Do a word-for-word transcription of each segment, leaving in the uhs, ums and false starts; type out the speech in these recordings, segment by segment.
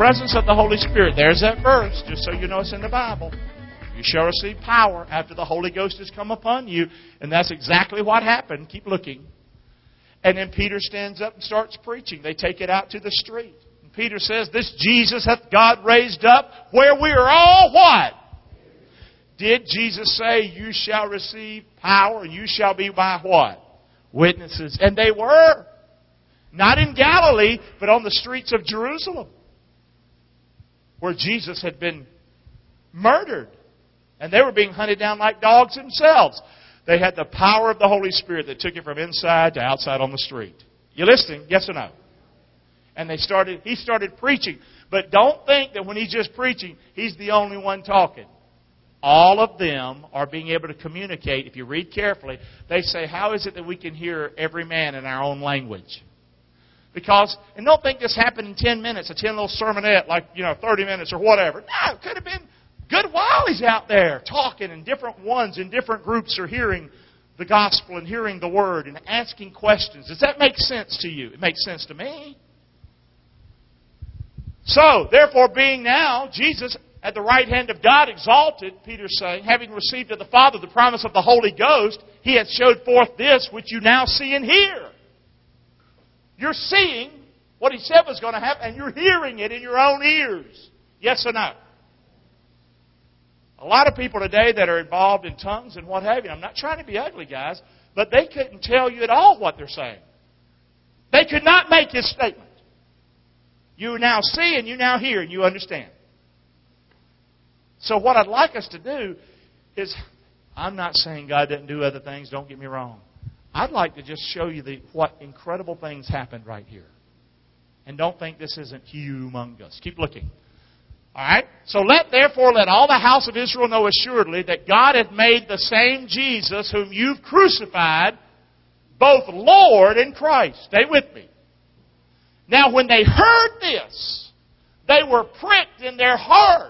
presence of the Holy Spirit. There's that verse, just so you know it's in the Bible. You shall receive power after the Holy Ghost has come upon you. And that's exactly what happened. Keep looking. And then Peter stands up and starts preaching. They take it out to the street. And Peter says, this Jesus hath God raised up, where we are all what? Did Jesus say, you shall receive power, and you shall be my what? Witnesses. And they were. Not in Galilee, but on the streets of Jerusalem, where Jesus had been murdered. And they were being hunted down like dogs themselves. They had the power of the Holy Spirit that took it from inside to outside on the street. You listening? Yes or no? And they started. He started preaching. But don't think that when he's just preaching, he's the only one talking. All of them are being able to communicate. If you read carefully, they say, how is it that we can hear every man in our own language? Because, and don't think this happened in ten minutes, a ten little sermonette, like, you know, thirty minutes or whatever. No, it could have been a good while he's out there talking, and different ones in different groups are hearing the gospel and hearing the word and asking questions. Does that make sense to you? It makes sense to me. So, therefore, being now Jesus at the right hand of God exalted, Peter's saying, having received of the Father the promise of the Holy Ghost, He hath showed forth this which you now see and hear. You're seeing what He said was going to happen, and you're hearing it in your own ears. Yes or no? A lot of people today that are involved in tongues and what have you, I'm not trying to be ugly, guys, but they couldn't tell you at all what they're saying. They could not make His statement. You now see and you now hear and you understand. So what I'd like us to do is, I'm not saying God doesn't do other things, don't get me wrong. I'd like to just show you the, what incredible things happened right here. And don't think this isn't humongous. Keep looking. All right? So let, therefore, let all the house of Israel know assuredly that God hath made the same Jesus whom you've crucified, both Lord and Christ. Stay with me. Now, when they heard this, they were pricked in their heart.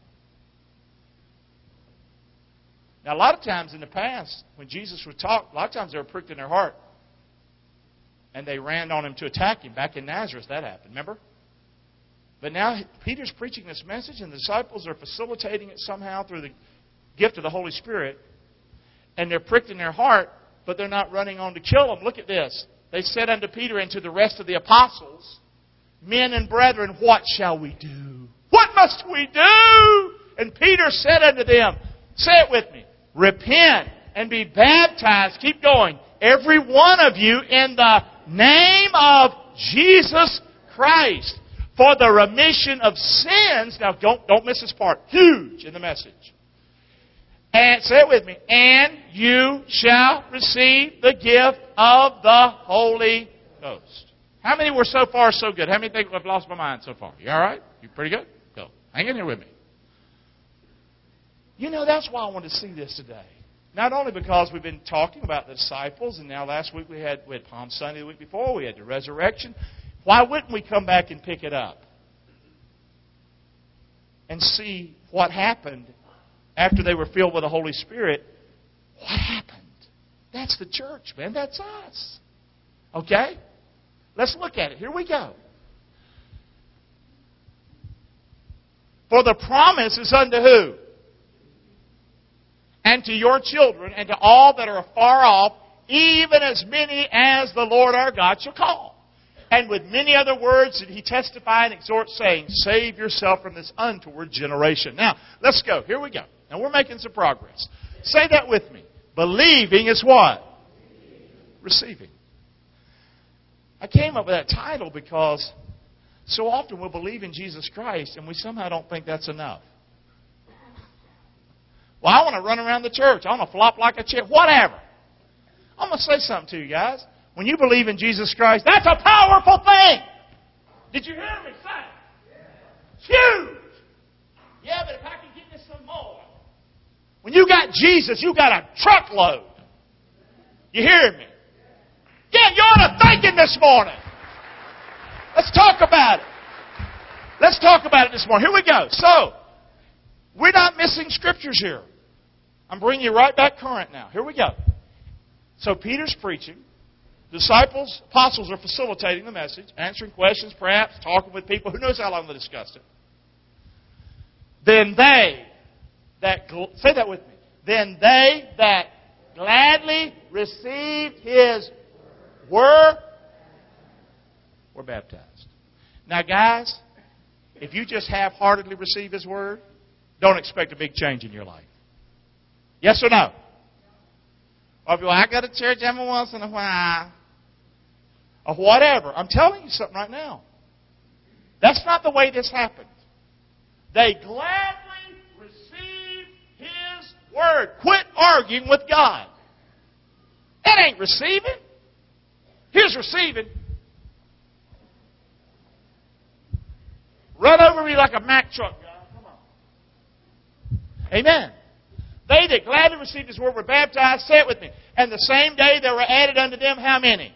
Now, a lot of times in the past, when Jesus would talk, a lot of times they were pricked in their heart. And they ran on Him to attack Him. Back in Nazareth, that happened. Remember? But now Peter's preaching this message, and the disciples are facilitating it somehow through the gift of the Holy Spirit. And they're pricked in their heart, but they're not running on to kill Him. Look at this. They said unto Peter and to the rest of the apostles, men and brethren, what shall we do? What must we do? And Peter said unto them, say it with me, repent and be baptized. Keep going. Every one of you in the name of Jesus Christ for the remission of sins. Now don't, don't miss this part. Huge in the message. And say it with me. And you shall receive the gift of the Holy Ghost. How many were so far so good? How many think I've lost my mind so far? You all right? You pretty good? Go. Hang in here with me. You know, that's why I want to see this today. Not only because we've been talking about the disciples, and now last week we had, we had Palm Sunday, the week before we had the resurrection. Why wouldn't we come back and pick it up? And see what happened after they were filled with the Holy Spirit. What happened? That's the church, man. That's us. Okay? Let's look at it. Here we go. For the promise is unto who? And to your children, and to all that are afar off, even as many as the Lord our God shall call. And with many other words did He testify and exhort, saying, save yourself from this untoward generation. Now, let's go. Here we go. Now, we're making some progress. Say that with me. Believing is what? Receiving. I came up with that title because so often we'll believe in Jesus Christ and we somehow don't think that's enough. Well, I want to run around the church. I want to flop like a chick. Whatever. I'm going to say something to you guys. When you believe in Jesus Christ, that's a powerful thing. Did you hear me say it? It's huge. Yeah, but if I can get this some more. When you got Jesus, you got a truckload. You hear me? Yeah, you ought to thank Him this morning. Let's talk about it. Let's talk about it this morning. Here we go. So, we're not missing scriptures here. I'm bringing you right back current now. Here we go. So Peter's preaching. The disciples, apostles are facilitating the message, answering questions, perhaps talking with people. Who knows how long they discussed it? Then they that, say that with me. Then they that gladly received His word were baptized. Now, guys, if you just half-heartedly receive His word, don't expect a big change in your life. Yes or no? Or if you, I go to church every once in a while. Or whatever. I'm telling you something right now. That's not the way this happened. They gladly received His word. Quit arguing with God. That ain't receiving. Here's receiving. Run over me like a Mack truck, God. Come on. Amen. They that gladly received His word were baptized. Say it with me. And the same day there were added unto them how many?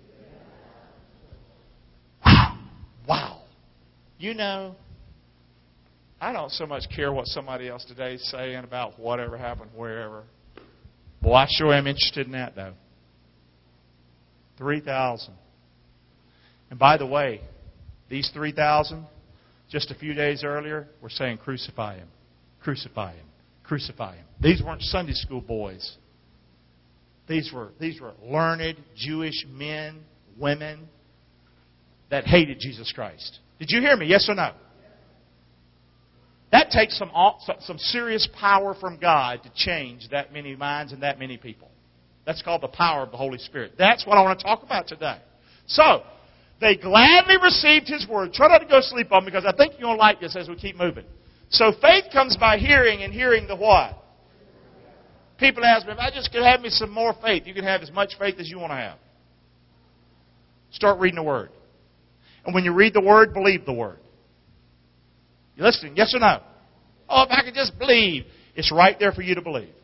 Wow. Wow. You know, I don't so much care what somebody else today is saying about whatever happened wherever. Well, I sure am interested in that, though. three thousand. And by the way, these three thousand, just a few days earlier, were saying, crucify Him, crucify Him, crucify Him. These weren't Sunday school boys. These were, these were learned Jewish men, women that hated Jesus Christ. Did you hear me? Yes or no? That takes some, some serious power from God to change that many minds and that many people. That's called the power of the Holy Spirit. That's what I want to talk about today. So, they gladly received His word. Try not to go sleep on me because I think you're going to like this as we keep moving. So faith comes by hearing, and hearing the what? People ask me, if I just could have me some more faith, you can have as much faith as you want to have. Start reading the Word. And when you read the Word, believe the Word. You listening? Yes or no? Oh, if I could just believe. It's right there for you to believe.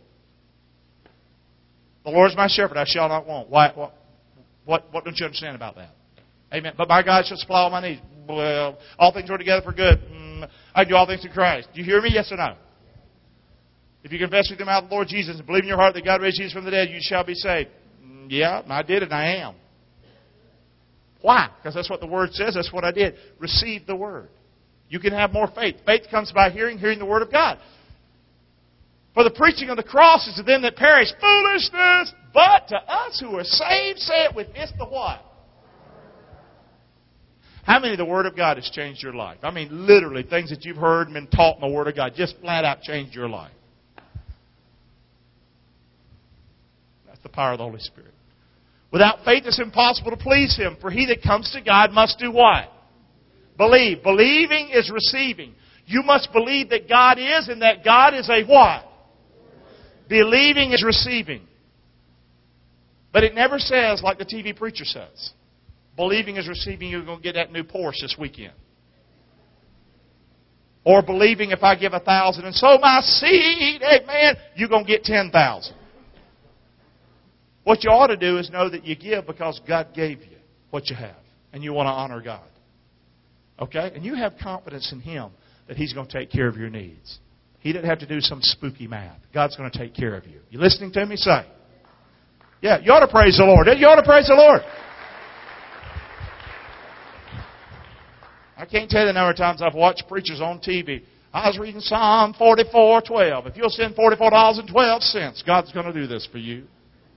The Lord is my shepherd, I shall not want. Why, what, what, what don't you understand about that? Amen. But my God shall supply all my needs. Well, all things work together for good. Mm, I do all things through Christ. Do you hear me? Yes or no? If you confess with your mouth the Lord Jesus and believe in your heart that God raised Jesus from the dead, you shall be saved. Mm, yeah, I did and I am. Why? Because that's what the Word says. That's what I did. Receive the Word. You can have more faith. Faith comes by hearing, hearing the Word of God. For the preaching of the cross is to them that perish foolishness, but to us who are saved, say it with it's the what? How many of the Word of God has changed your life? I mean, literally, things that you've heard and been taught in the Word of God just flat out changed your life. That's the power of the Holy Spirit. Without faith, it's impossible to please Him. For he that comes to God must do what? Believe. Believing is receiving. You must believe that God is and that God is a what? Believing is receiving. But it never says, like the T V preacher says, believing is receiving, you're going to get that new Porsche this weekend. Or believing if I give a thousand and sow my seed, amen, you're going to get ten thousand. What you ought to do is know that you give because God gave you what you have. And you want to honor God. Okay? And you have confidence in Him that He's going to take care of your needs. He didn't have to do some spooky math. God's going to take care of you. You listening to me? Say. Yeah, you ought to praise the Lord. You ought to praise the Lord. I can't tell you the number of times I've watched preachers on T V. I was reading Psalm forty-four twelve. If you'll send forty-four dollars and twelve cents, God's going to do this for you.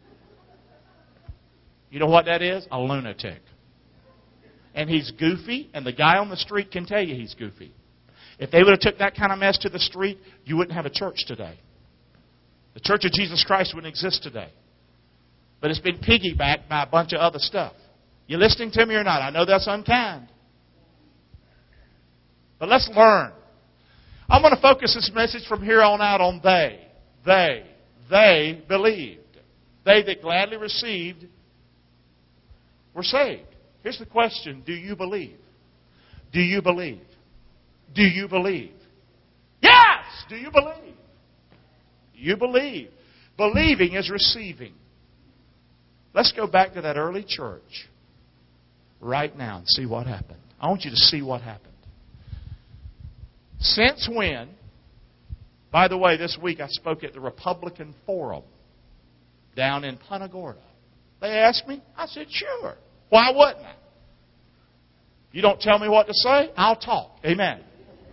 You know what that is? A lunatic. And he's goofy, and the guy on the street can tell you he's goofy. If they would have took that kind of mess to the street, you wouldn't have a church today. The Church of Jesus Christ wouldn't exist today. But it's been piggybacked by a bunch of other stuff. You listening to me or not? I know that's unkind. But let's learn. I'm going to focus this message from here on out on they. They. They believed. They that gladly received were saved. Here's the question. Do you believe? Do you believe? Do you believe? Yes! Do you believe? Do you believe? Believing is receiving. Let's go back to that early church right now and see what happened. I want you to see what happened. Since when? By the way, this week I spoke at the Republican Forum down in Punta Gorda. They asked me. I said, sure. Why wouldn't I? You don't tell me what to say, I'll talk. Amen.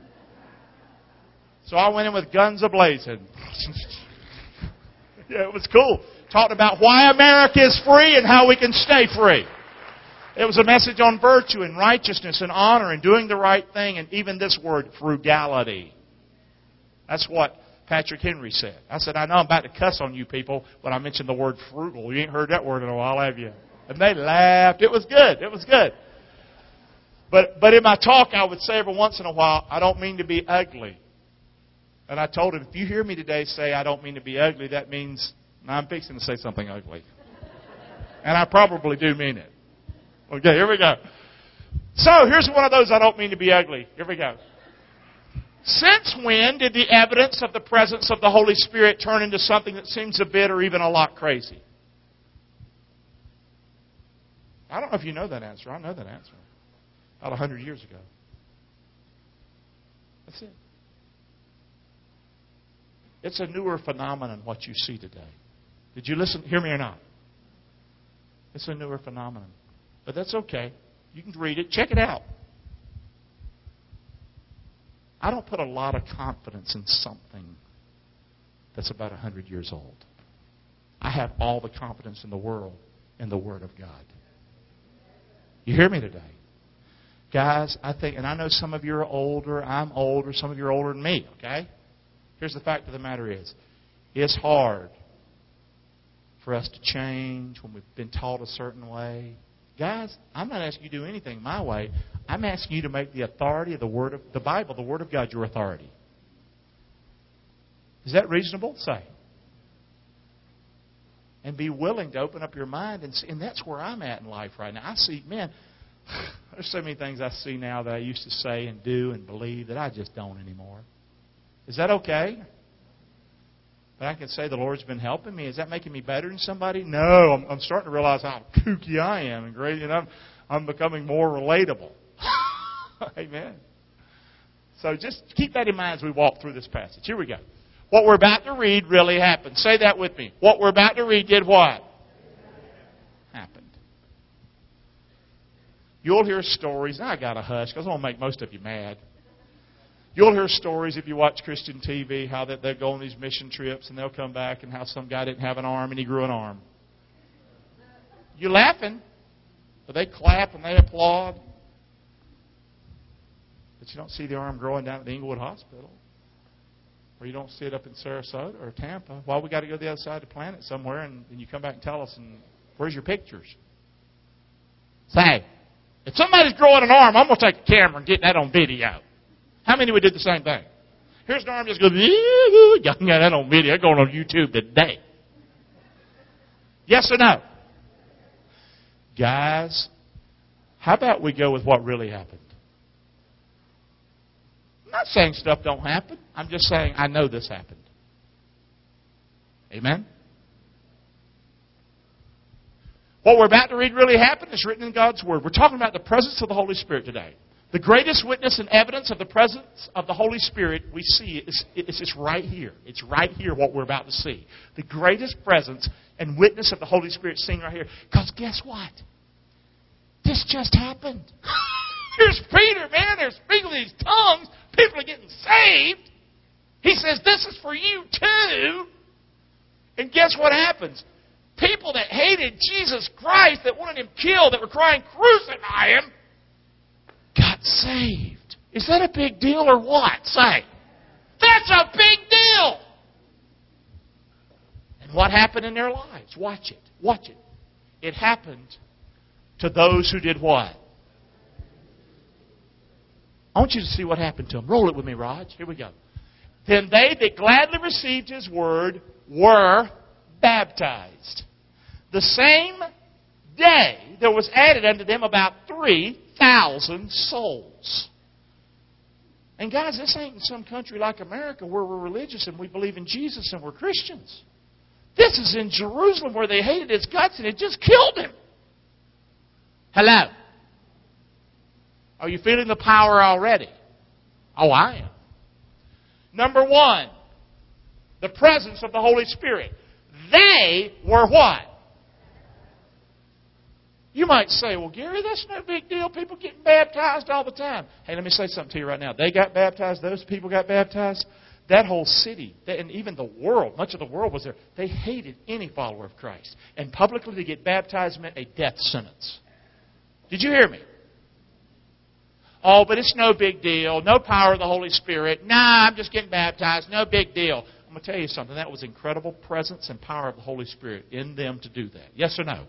So I went in with guns a-blazing. Yeah, it was cool. Talked about why America is free and how we can stay free. It was a message on virtue and righteousness and honor and doing the right thing, and even this word, frugality. That's what Patrick Henry said. I said, I know I'm about to cuss on you people when I mentioned the word frugal. You ain't heard that word in a while, have you? And they laughed. It was good. It was good. But but in my talk, I would say every once in a while, I don't mean to be ugly. And I told him, if you hear me today say I don't mean to be ugly, that means I'm fixing to say something ugly. And I probably do mean it. Okay, here we go. So, here's one of those I don't mean to be ugly. Here we go. Since when did the evidence of the presence of the Holy Spirit turn into something that seems a bit or even a lot crazy? I don't know if you know that answer. I know that answer. About a hundred years ago. That's it. It's a newer phenomenon, what you see today. Did you listen? Hear me or not? It's a newer phenomenon. But that's okay. You can read it. Check it out. I don't put a lot of confidence in something that's about a hundred years old. I have all the confidence in the world in the Word of God. You hear me today? Guys, I think, and I know some of you are older, I'm older, some of you are older than me, okay? Here's the fact of the matter is, it's hard for us to change when we've been taught a certain way. Guys, I'm not asking you to do anything my way. I'm asking you to make the authority of the Word of the Bible, the Word of God, your authority. Is that reasonable? Say. And be willing to open up your mind. And, see, and that's where I'm at in life right now. I see, man, there's so many things I see now that I used to say and do and believe that I just don't anymore. Is that okay? But I can say the Lord's been helping me. Is that making me better than somebody? No, I'm, I'm starting to realize how kooky I am and great, and I'm I'm becoming more relatable. Amen. So just keep that in mind as we walk through this passage. Here we go. What we're about to read really happened. Say that with me. What we're about to read did what? Happened. You'll hear stories. Now I got to hush because I want to make most of you mad. You'll hear stories if you watch Christian T V, how that they go on these mission trips and they'll come back and how some guy didn't have an arm and he grew an arm. You're laughing, but they clap and they applaud. But you don't see the arm growing down at the Inglewood Hospital. Or you don't see it up in Sarasota or Tampa. Why we got to go to the other side of the planet somewhere and, and you come back and tell us, and where's your pictures? Say, if somebody's growing an arm, I'm going to take a camera and get that on video. How many would do the same thing? Here's an arm just goes, y'all can get that on video. It's going on YouTube today. Yes or no? Guys, how about we go with what really happened? I'm not saying stuff don't happen. I'm just saying I know this happened. Amen? What we're about to read really happened. It's written in God's Word. We're talking about the presence of the Holy Spirit today. The greatest witness and evidence of the presence of the Holy Spirit we see is it's just right here. It's right here what we're about to see. The greatest presence and witness of the Holy Spirit seen right here. Because guess what? This just happened. Here's Peter, man. They're speaking these tongues. People are getting saved. He says, this is for you too. And guess what happens? People that hated Jesus Christ, that wanted Him killed, that were crying, crucify Him, got saved. Is that a big deal or what? Say. That's a big deal. And what happened in their lives? Watch it. Watch it. It happened to those who did what? I want you to see what happened to them. Roll it with me, Raj. Here we go. Then they that gladly received His word were baptized. The same day there was added unto them about three thousand souls. And guys, this ain't in some country like America where we're religious and we believe in Jesus and we're Christians. This is in Jerusalem where they hated His guts and it just killed Him. Hello? Are you feeling the power already? Oh, I am. Number one, the presence of the Holy Spirit. They were what? You might say, well, Gary, that's no big deal. People getting baptized all the time. Hey, let me say something to you right now. They got baptized. Those people got baptized. That whole city, and even the world, much of the world was there. They hated any follower of Christ. And publicly to get baptized meant a death sentence. Did you hear me? Oh, but it's no big deal. No power of the Holy Spirit. Nah, I'm just getting baptized. No big deal. I'm going to tell you something. That was incredible presence and power of the Holy Spirit in them to do that. Yes or no?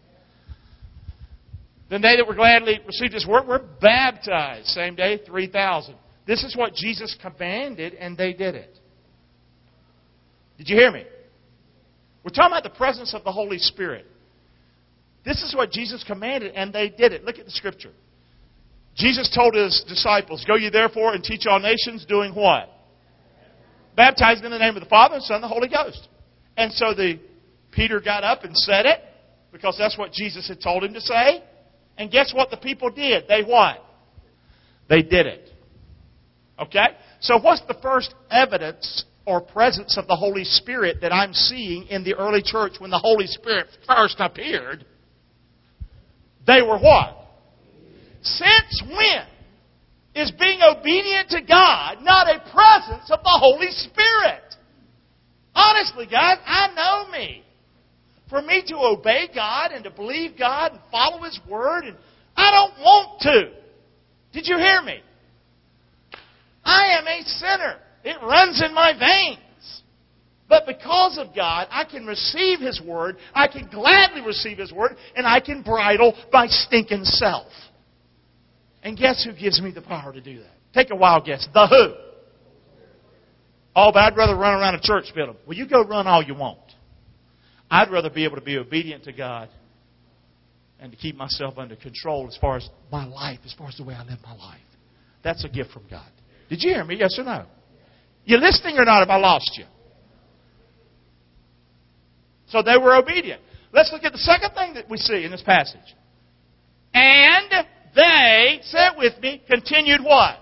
Then they that were gladly received His word were baptized. Same day, three thousand. This is what Jesus commanded, and they did it. Did you hear me? We're talking about the presence of the Holy Spirit. This is what Jesus commanded, and they did it. Look at the Scripture. Jesus told His disciples, go ye therefore and teach all nations, doing what? Baptized in the name of the Father, and Son, and the Holy Ghost. And so the Peter got up and said it, because that's what Jesus had told him to say. And guess what the people did? They what? They did it. Okay? So what's the first evidence or presence of the Holy Spirit that I'm seeing in the early church when the Holy Spirit first appeared? They were what? Since when is being obedient to God not a presence of the Holy Spirit? Honestly, guys, I know me. For me to obey God and to believe God and follow His Word, and I don't want to. Did you hear me? I am a sinner. It runs in my veins. But because of God, I can receive His Word, I can gladly receive His Word, and I can bridle my stinking self. And guess who gives me the power to do that? Take a wild guess. The who? Oh, but I'd rather run around a church building. Well, you go run all you want. I'd rather be able to be obedient to God and to keep myself under control as far as my life, as far as the way I live my life. That's a gift from God. Did you hear me? Yes or no? You listening or not? Have I lost you? So they were obedient. Let's look at the second thing that we see in this passage. And they, say it with me, continued what?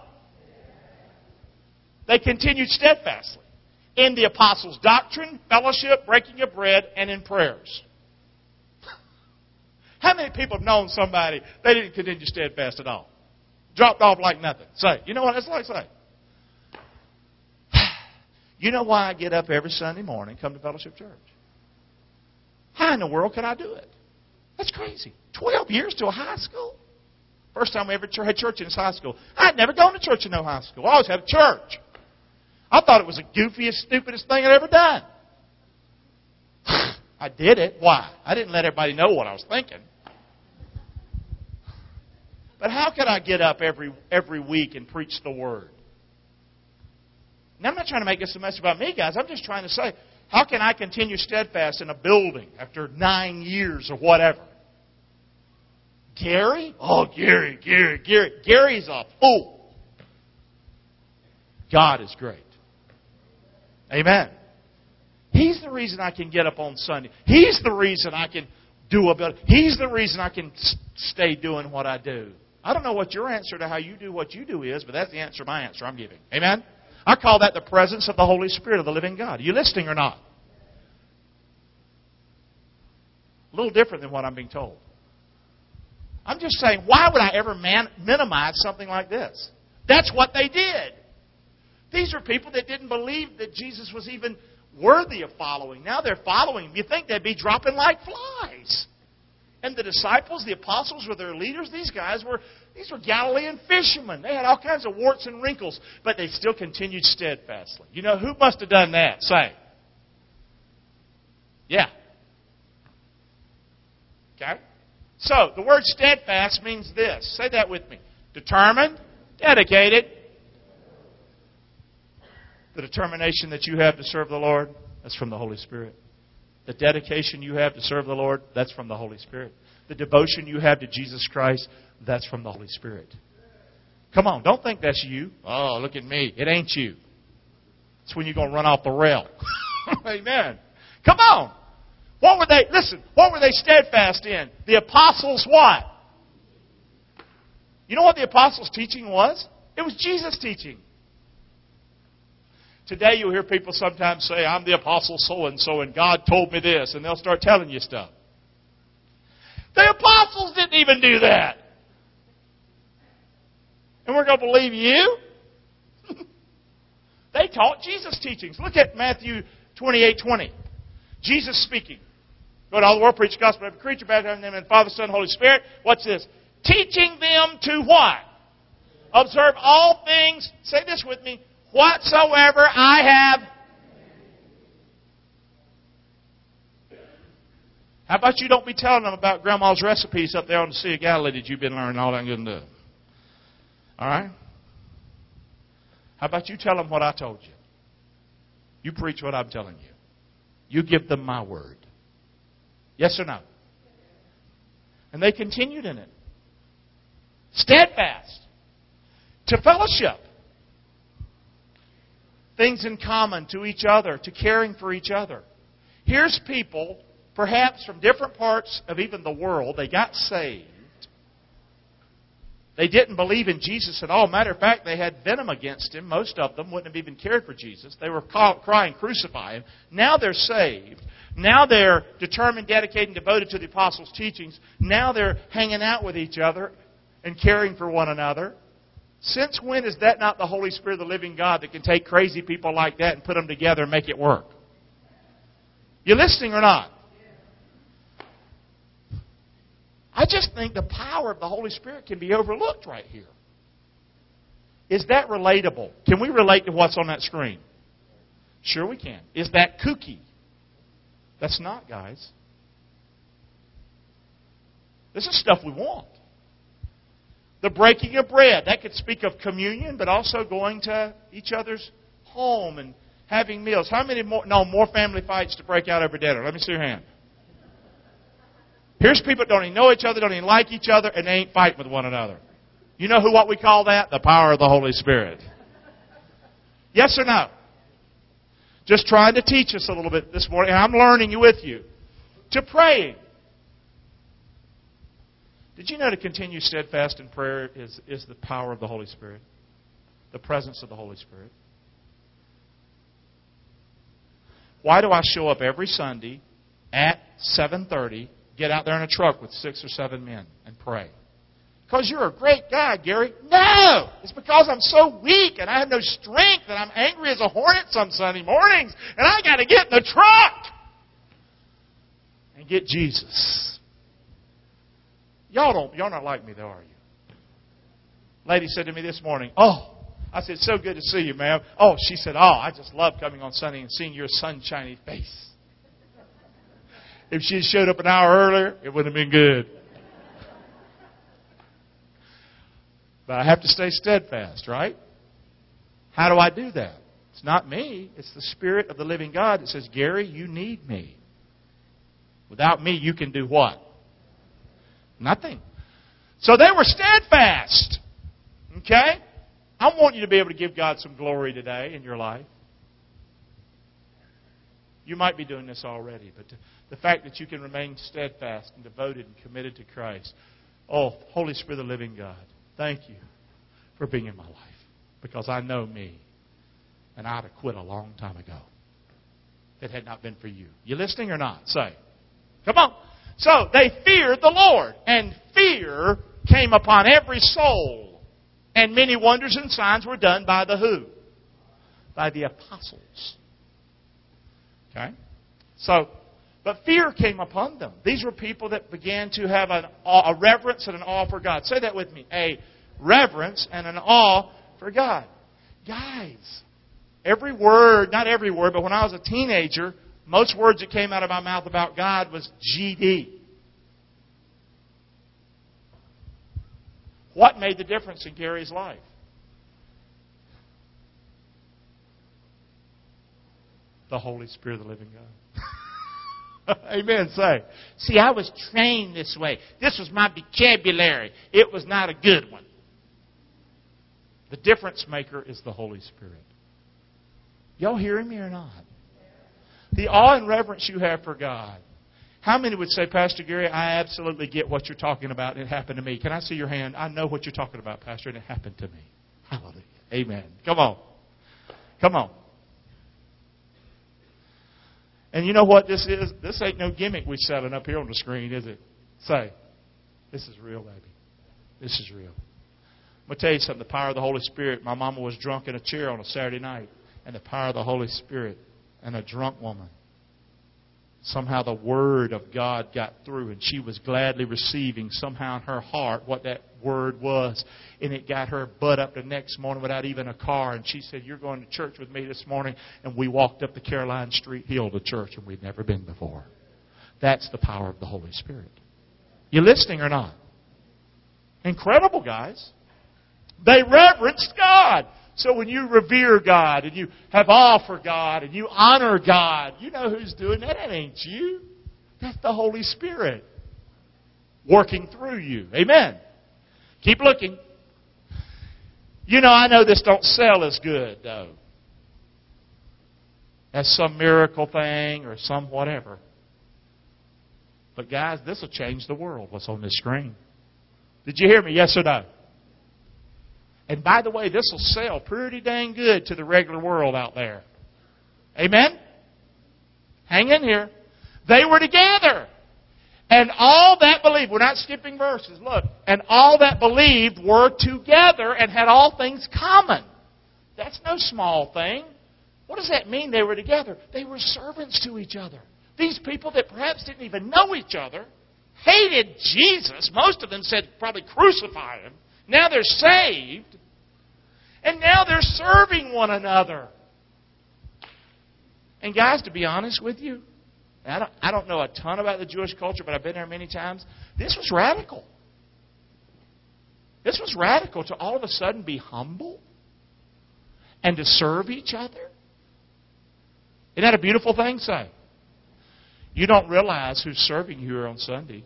They continued steadfastly in the apostles' doctrine, fellowship, breaking of bread, and in prayers. How many people have known somebody, they didn't continue steadfast at all? Dropped off like nothing. Say, you know what that's like? Say, you know why I get up every Sunday morning, come to Fellowship Church? How in the world can I do it? That's crazy. Twelve years to a high school? First time we ever had church in this high school. I'd never gone to church in no high school. I always had a church. I thought it was the goofiest, stupidest thing I'd ever done. I did it. Why? I didn't let everybody know what I was thinking. But how can I get up every every week and preach the Word? Now, I'm not trying to make this a mess about me, guys. I'm just trying to say, how can I continue steadfast in a building after nine years or whatever? Gary? Oh, Gary, Gary, Gary. Gary's a fool. God is great. Amen. He's the reason I can get up on Sunday. He's the reason I can do a bit. He's the reason I can stay doing what I do. I don't know what your answer to how you do what you do is, but that's the answer, my answer I'm giving. Amen? I call that the presence of the Holy Spirit of the living God. Are you listening or not? A little different than what I'm being told. I'm just saying, why would I ever man- minimize something like this? That's what they did. These are people that didn't believe that Jesus was even worthy of following. Now they're following him. You think they'd be dropping like flies. And the disciples, the apostles were their leaders. These guys were, these were Galilean fishermen. They had all kinds of warts and wrinkles, but they still continued steadfastly. You know, who must have done that? Say. Yeah. Okay? So, the word steadfast means this. Say that with me. Determined, dedicated. The determination that you have to serve the Lord, that's from the Holy Spirit. The dedication you have to serve the Lord, that's from the Holy Spirit. The devotion you have to Jesus Christ, that's from the Holy Spirit. Come on, don't think that's you. Oh, look at me. It ain't you. It's when you're going to run off the rail. Amen. Come on. What were they, listen, what were they steadfast in? The apostles' what? You know what the apostles' teaching was? It was Jesus' teaching. Today you'll hear people sometimes say, I'm the apostle so-and-so and God told me this. And they'll start telling you stuff. The apostles didn't even do that. And we're going to believe you? They taught Jesus' teachings. Look at Matthew twenty-eight twenty. Jesus speaking. Go to all the world, preach the gospel to every creature, baptizing them in the Father, Son, Holy Spirit. What's this? Teaching them to what? Observe all things. Say this with me. Whatsoever I have. How about you don't be telling them about Grandma's recipes up there on the Sea of Galilee that you've been learning all that good stuff? All right? How about you tell them what I told you? You preach what I'm telling you. You give them my word. Yes or no? And they continued in it. Steadfast. To fellowship. Things in common to each other. To caring for each other. Here's people, perhaps from different parts of even the world, they got saved. They didn't believe in Jesus at all. Matter of fact, they had venom against Him. Most of them wouldn't have even cared for Jesus. They were crying, crucify Him. Now they're saved. Now they're determined, dedicated, and devoted to the Apostles' teachings. Now they're hanging out with each other and caring for one another. Since when is that not the Holy Spirit of the living God that can take crazy people like that and put them together and make it work? You listening or not? I just think the power of the Holy Spirit can be overlooked right here. Is that relatable? Can we relate to what's on that screen? Sure we can. Is that kooky? That's not, guys. This is stuff we want. The breaking of bread. That could speak of communion, but also going to each other's home and having meals. How many more? No, more family fights to break out over dinner. Let me see your hand. Here's people that don't even know each other, don't even like each other, and they ain't fighting with one another. You know who what we call that? The power of the Holy Spirit. Yes or no? Just trying to teach us a little bit this morning, and I'm learning with you. To praying. Did you know to continue steadfast in prayer is, is the power of the Holy Spirit? The presence of the Holy Spirit. Why do I show up every Sunday at seven thirty, get out there in a truck with six or seven men and pray? Because you're a great guy, Gary. No! It's because I'm so weak and I have no strength and I'm angry as a hornet some Sunday mornings and I got to get in the truck and get Jesus. Y'all don't, y'all not like me though, are you? Lady said to me this morning, oh, I said, so good to see you, ma'am. Oh, she said, oh, I just love coming on Sunday and seeing your sunshiny face. If she had showed up an hour earlier, it wouldn't have been good. But I have to stay steadfast, right? How do I do that? It's not me. It's the Spirit of the living God that says, Gary, you need me. Without me, you can do what? Nothing. So they were steadfast. Okay? I want you to be able to give God some glory today in your life. You might be doing this already, but the fact that you can remain steadfast and devoted and committed to Christ. Oh, Holy Spirit of the living God, thank you for being in my life. Because I know me. And I'd have quit a long time ago. If it had not been for you. You listening or not? Say. Come on. So they feared the Lord. And fear came upon every soul. And many wonders and signs were done by the who? By the apostles. Okay? So, but fear came upon them. These were people that began to have an, a reverence and an awe for God. Say that with me. A reverence and an awe for God. Guys, every word, not every word, but when I was a teenager, most words that came out of my mouth about God was G D. What made the difference in Gary's life? The Holy Spirit of the living God. Amen. Say. See, I was trained this way. This was my vocabulary. It was not a good one. The difference maker is the Holy Spirit. Y'all hearing me or not? The awe and reverence you have for God. How many would say, Pastor Gary, I absolutely get what you're talking about. It happened to me. Can I see your hand? I know what you're talking about, Pastor, and it happened to me. Hallelujah. Amen. Come on. Come on. And you know what this is? This ain't no gimmick we're selling up here on the screen, is it? Say. This is real, baby. This is real. I'm going to tell you something. The power of the Holy Spirit. My mama was drunk in a chair on a Saturday night. And the power of the Holy Spirit and a drunk woman. Somehow the Word of God got through, and she was gladly receiving somehow in her heart what that Word was. And it got her butt up the next morning without even a car. And she said, "You're going to church with me this morning." And we walked up the Caroline Street Hill to church, and we'd never been before. That's the power of the Holy Spirit. You listening or not? Incredible, guys. They reverenced God. So when you revere God and you have awe for God and you honor God, you know who's doing that? That ain't you. That's the Holy Spirit working through you. Amen. Keep looking. You know, I know this don't sell as good, though. That's some miracle thing or some whatever. But guys, this will change the world, what's on this screen. Did you hear me? Yes or no? And by the way, this will sell pretty dang good to the regular world out there. Amen? Hang in here. They were together. And all that believed, we're not skipping verses, look. And all that believed were together and had all things common. That's no small thing. What does that mean they were together? They were servants to each other. These people that perhaps didn't even know each other, hated Jesus. Most of them said probably crucify him. Now they're saved. And now they're serving one another. And guys, to be honest with you, I don't, I don't know a ton about the Jewish culture, but I've been there many times. This was radical. This was radical to all of a sudden be humble and to serve each other. Isn't that a beautiful thing? Say, you don't realize who's serving you here on Sunday.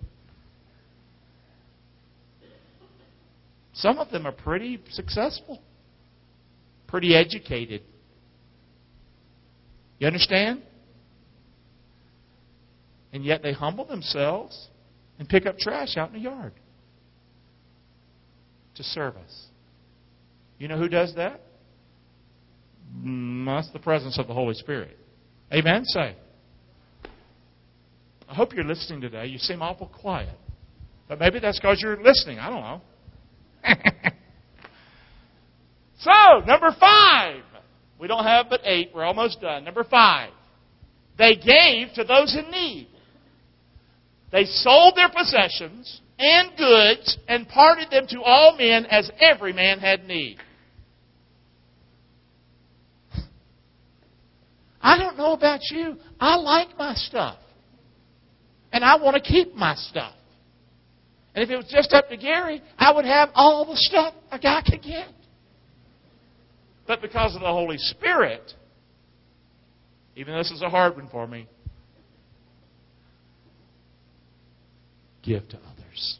Some of them are pretty successful, pretty educated. You understand? And yet they humble themselves and pick up trash out in the yard to serve us. You know who does that? Mm, that's the presence of the Holy Spirit. Amen? Say. I hope you're listening today. You seem awful quiet. But maybe that's because you're listening. I don't know. So, number five. We don't have but eight. We're almost done. Number five. They gave to those in need. They sold their possessions and goods and parted them to all men as every man had need. I don't know about you. I like my stuff. And I want to keep my stuff. And if it was just up to Gary, I would have all the stuff a guy could get. But because of the Holy Spirit, even though this is a hard one for me, give to others.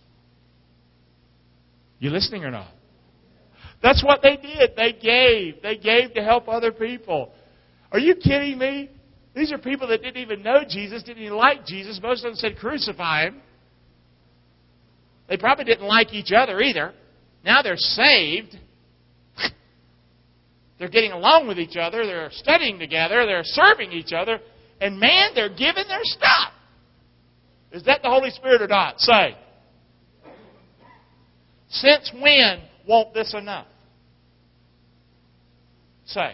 You listening or not? That's what they did. They gave. They gave to help other people. Are you kidding me? These are people that didn't even know Jesus, didn't even like Jesus. Most of them said crucify him. They probably didn't like each other either. Now they're saved. They're getting along with each other. They're studying together. They're serving each other. And man, they're giving their stuff. Is that the Holy Spirit or not? Say. Since when won't this enough? Say.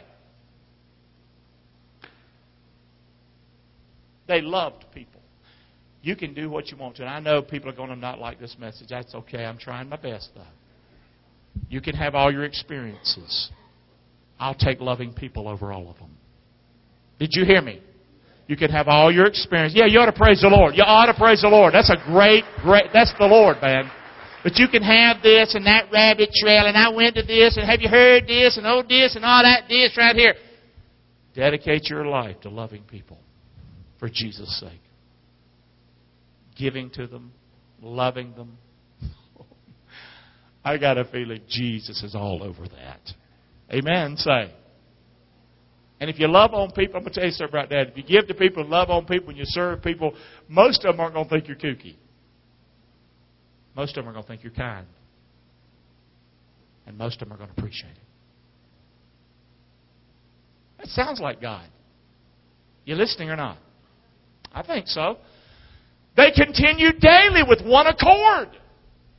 They loved people. You can do what you want to. And I know people are going to not like this message. That's okay. I'm trying my best, though. You can have all your experiences. I'll take loving people over all of them. Did you hear me? You can have all your experience. Yeah, you ought to praise the Lord. You ought to praise the Lord. That's a great, great, that's the Lord, man. But you can have this and that rabbit trail, and I went to this, and have you heard this, and oh this, and all that this right here. Dedicate your life to loving people for Jesus' sake. Giving to them, loving them. I got a feeling Jesus is all over that. Amen. Say. And if you love on people, I'm going to tell you something about that. If you give to people and love on people and you serve people, most of them aren't going to think you're kooky. Most of them are going to think you're kind. And most of them are going to appreciate it. That sounds like God. You listening or not? I think so. They continued daily with one accord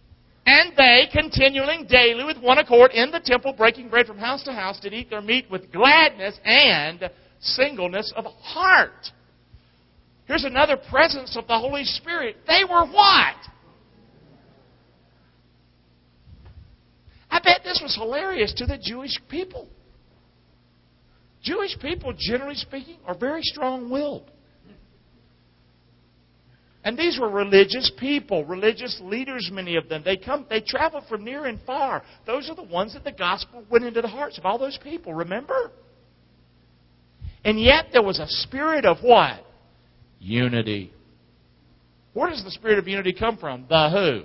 And they, continuing daily with one accord in the temple, breaking bread from house to house, did eat their meat with gladness and singleness of heart. Here's another presence of the Holy Spirit. They were what? I bet this was hilarious to the Jewish people. Jewish people, generally speaking, are very strong-willed. And these were religious people, religious leaders, many of them. They come, they traveled from near and far. Those are the ones that the gospel went into the hearts of all those people, remember? And yet there was a spirit of what? Unity. Where does the spirit of unity come from? The who?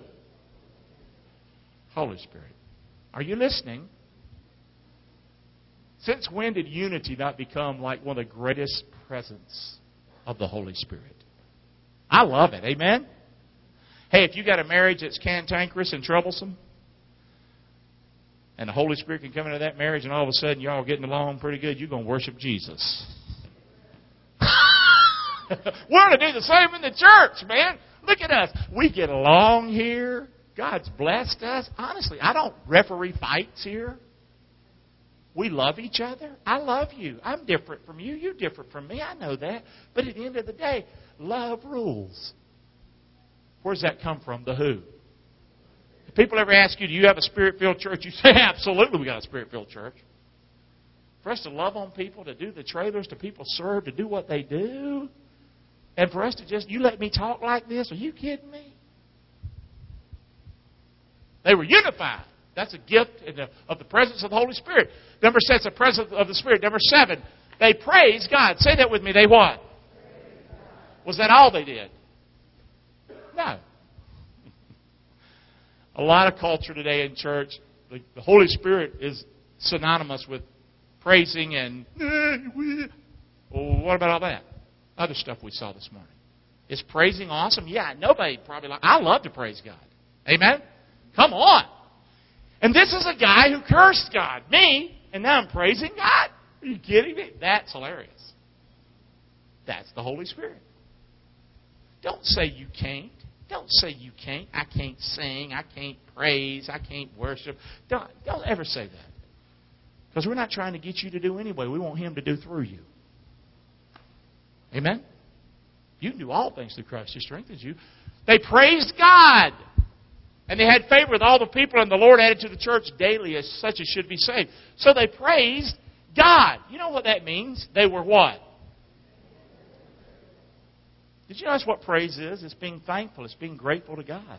Holy Spirit. Are you listening? Since when did unity not become like one of the greatest presents of the Holy Spirit? I love it. Amen? Hey, if you got a marriage that's cantankerous and troublesome, and the Holy Spirit can come into that marriage and all of a sudden you're all getting along pretty good, you're going to worship Jesus. We're going to do the same in the church, man. Look at us. We get along here. God's blessed us. Honestly, I don't referee fights here. We love each other. I love you. I'm different from you. You're different from me. I know that. But at the end of the day, love rules. Where does that come from? The who? If people ever ask you, do you have a Spirit-filled church? You say, absolutely, we got a Spirit-filled church. For us to love on people, to do the trailers, to people serve, to do what they do, and for us to just, you let me talk like this? Are you kidding me? They were unified. That's a gift in the, of the presence of the Holy Spirit. Number six, the presence of the Spirit. Number seven, they praised God. Say that with me. They what? Was that all they did? No. A lot of culture today in church, the, the Holy Spirit is synonymous with praising and, well, what about all that? Other stuff we saw this morning. Is praising awesome? Yeah, nobody probably like, I love to praise God. Amen? Come on. And this is a guy who cursed God. Me. And now I'm praising God. Are you kidding me? That's hilarious. That's the Holy Spirit. Don't say you can't. Don't say you can't. I can't sing. I can't praise. I can't worship. Don't, don't ever say that. Because we're not trying to get you to do anyway. We want Him to do through you. Amen? You can do all things through Christ who strengthens you. They praised God. And they had favor with all the people, and the Lord added to the church daily as such as should be saved. So they praised God. You know what that means? They were what? Did you notice what praise is? It's being thankful. It's being grateful to God.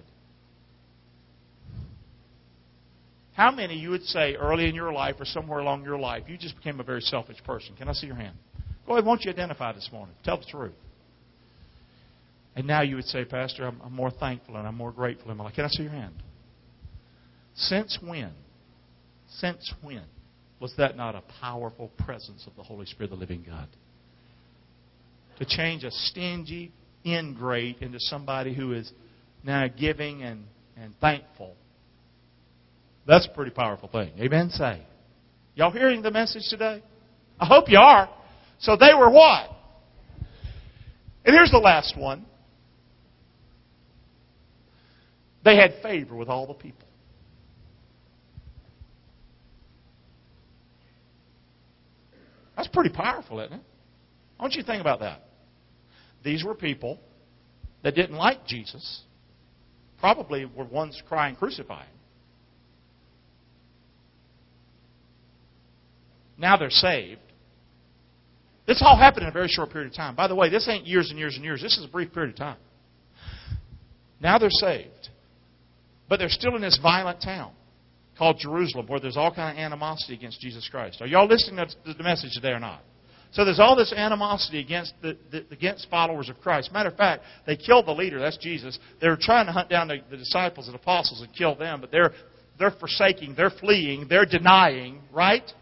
How many you would say early in your life or somewhere along your life, you just became a very selfish person? Can I see your hand? Go ahead. Won't you identify this morning? Tell the truth. And now you would say, Pastor, I'm, I'm more thankful and I'm more grateful in my life. Can I see your hand? Since when? Since when was that not a powerful presence of the Holy Spirit, the living God? To change a stingy ingrate into somebody who is now giving and, and thankful. That's a pretty powerful thing. Amen? Say. Y'all hearing the message today? I hope you are. So they were what? And here's the last one. They had favor with all the people. That's pretty powerful, isn't it? I want you to think about that. These were people that didn't like Jesus. Probably were ones crying, crucify Him. Now they're saved. This all happened in a very short period of time. By the way, this ain't years and years and years. This is a brief period of time. Now they're saved. But they're still in this violent town called Jerusalem where there's all kind of animosity against Jesus Christ. Are y'all listening to the message today or not? So there's all this animosity against the, the against followers of Christ. Matter of fact, they killed the leader. That's Jesus. They were trying to hunt down the, the disciples and apostles and kill them, but they're they're forsaking, they're fleeing, they're denying, right?